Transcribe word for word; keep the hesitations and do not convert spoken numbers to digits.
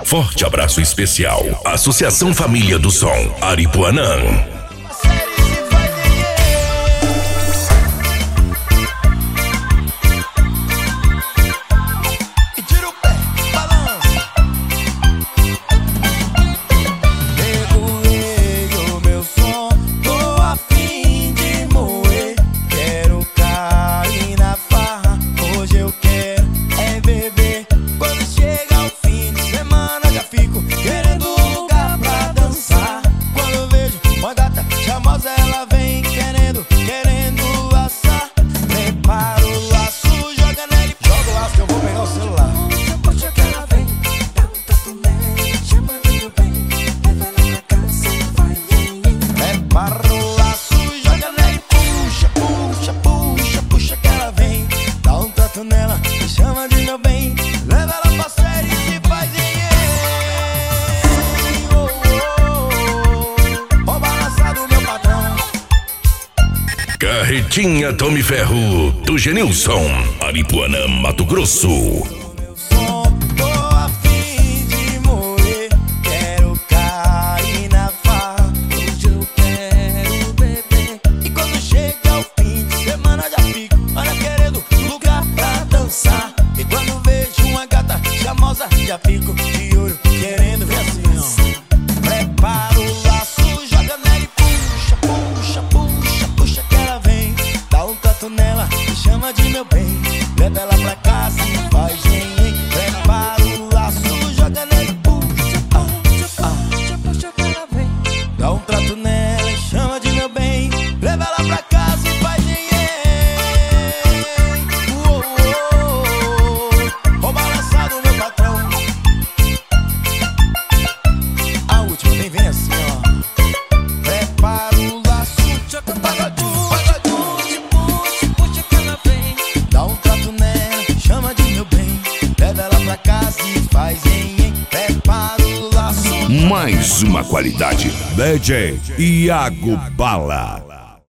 Forte abraço especial. Associação Família do Som, Aripuanã. Carretinha Tome Ferro, do Genilson, Aripuanã, Mato Grosso. Já fico de olho, querendo ver assim, ó. Prepara o laço, joga nela e puxa, puxa, puxa, puxa que ela vem. Dá um canto nela, me chama de meu bem. Leva ela pra casa e faz bem. Prepara o laço, joga nela e puxa, puxa, puxa, puxa que ela vem. Dá um trato nela e chama de meu bem. Leva ela pra casa e faz bem. Vou balançar do meu patrão. Vem assim, ó. Prepara o laço, joga pagadinho, pagadinho, puxa, puxa que ela vem. Dá um trato nela, chama de meu bem. Leva ela pra casa e faz em, em. Prepara o laço. Mais uma qualidade. D J Iago Bala.